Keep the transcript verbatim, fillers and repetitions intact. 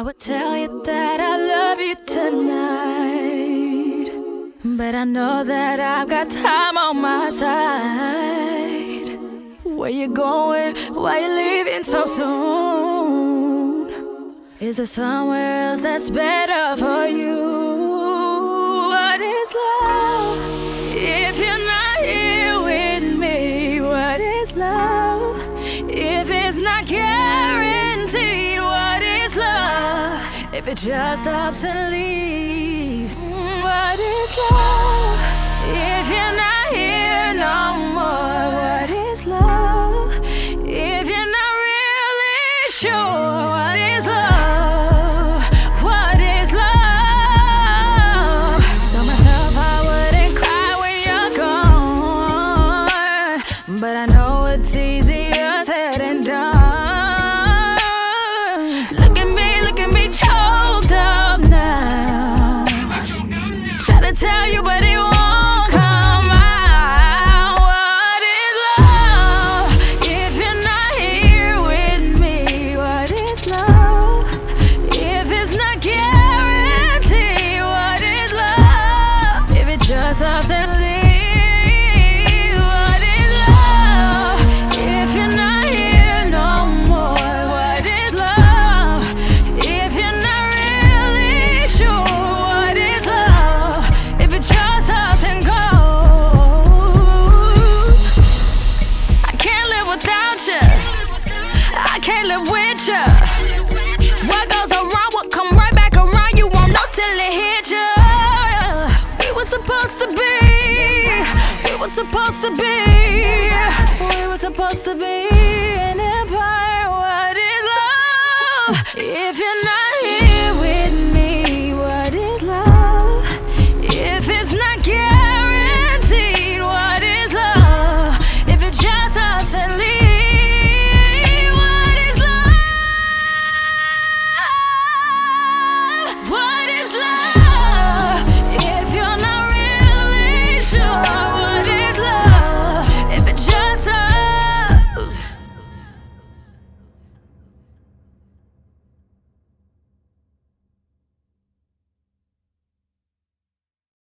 would tell you that I love you tonight, but I know that I've got time on my side. Where you going? Why you leaving so soon? Is there somewhere else that's better for you? What is love if you're not here with me? What is love if it's not guaranteed? What is love if it just stops and leaves? What is love if you're not here no more? What is love if you're not really sure? What is love? What is love? Told myself I wouldn't cry when you're gone, but I know it's easier said than done. Look at me, look at me choked up now. Try to tell you, but it won't come out. What is love if you're not here with me? What is love if it's not guaranteed? What is love if it just ups and leaves? What is love if you're not here no more? What is love if you're not really sure? What is love if it just ups and goes? I can't live without you. I can't live with you. What goes around will come right back around. You won't know till it hit you. We were supposed to be. We were supposed to be. We were supposed to be.